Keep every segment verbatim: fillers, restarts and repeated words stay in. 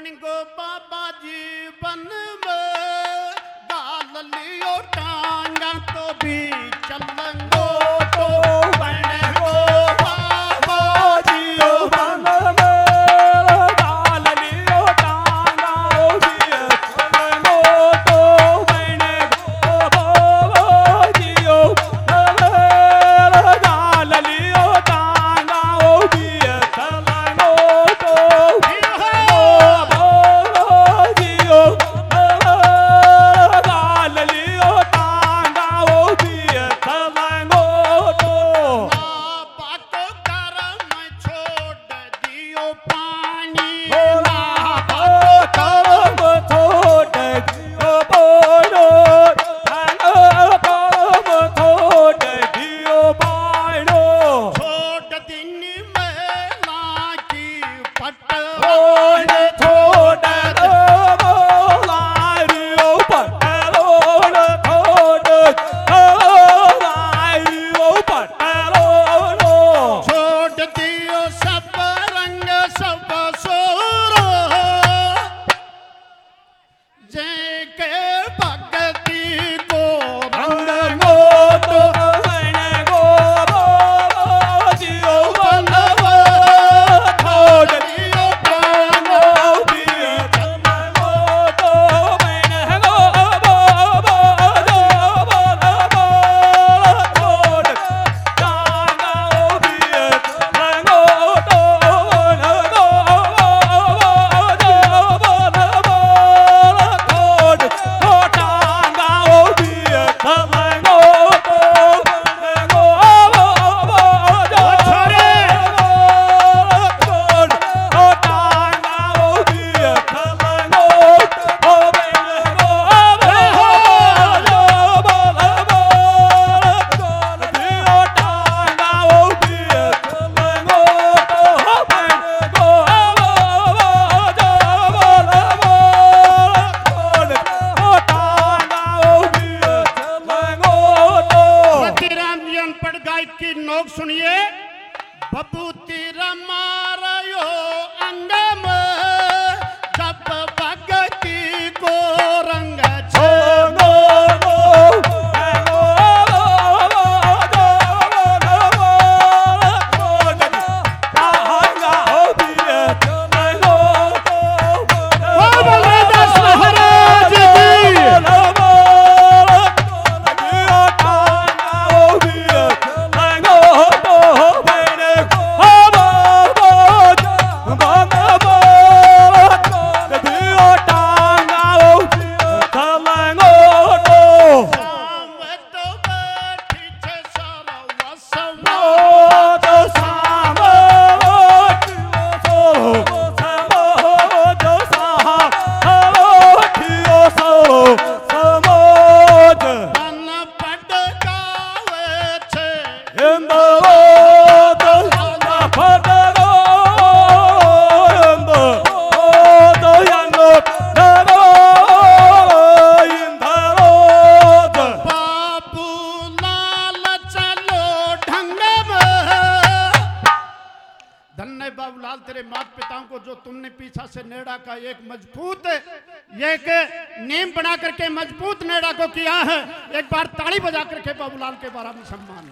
बन गो बाबा जीवन में डाल लियो टांगा तो भी चलंगो तो बन गो बाबा जियो बन में डाल लियो टांगा भी चलंगो तो बन गो बाबा जियो डाल लियो टांगा भी चलंगो तो सुनिए बबूती रमारयो अंग में जब भगती को रंग छोड़ो बाबूलाल तेरे माता पिताओं को जो तुमने पीछा से नेड़ा का एक मजबूत एक नींव बना करके मजबूत नेड़ा को किया है। एक बार ताली बजा करके बाबूलाल के बारे में सम्मान।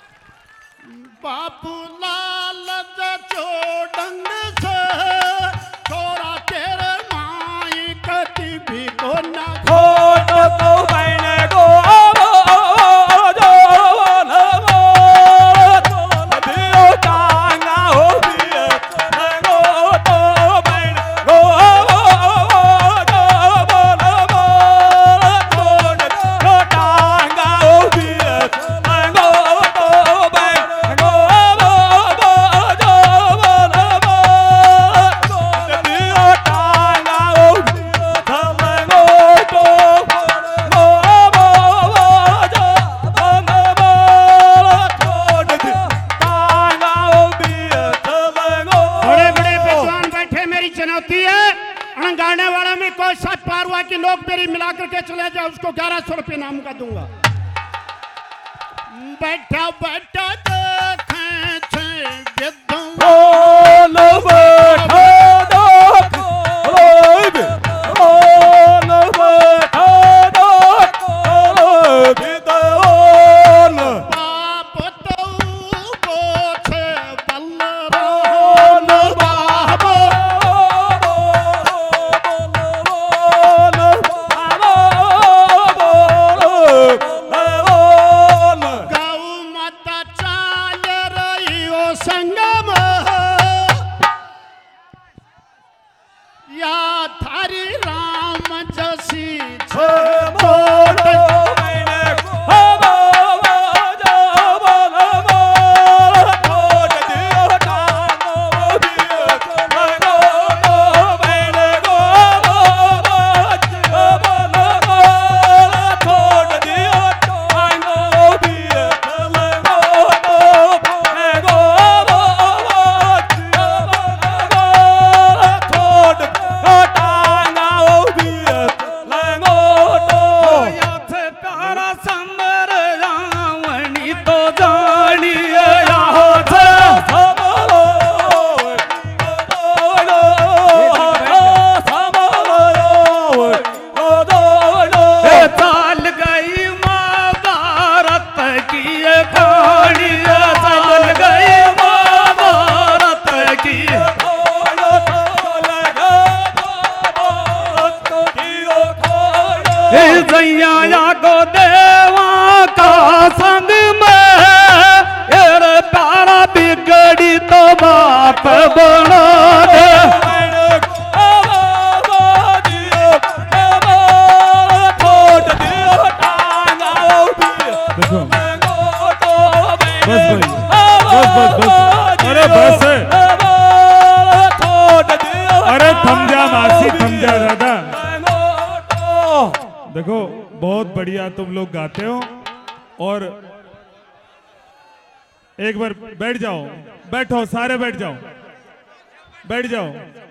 बाबूलाल चोडंग से छोरा तेरे माई कति भी को ना खोट तो बहने को गाने वाला में कोई साथ पारवा की लोग मेरी मिला करके चले जाओ उसको ग्यारह सौ रुपये नाम का दूंगा। बैठा बैठा देखें देखो बहुत बढ़िया तुम लोग गाते हो। और एक बार बैठ जाओ, बैठो सारे बैठ जाओ, बैठ जाओ।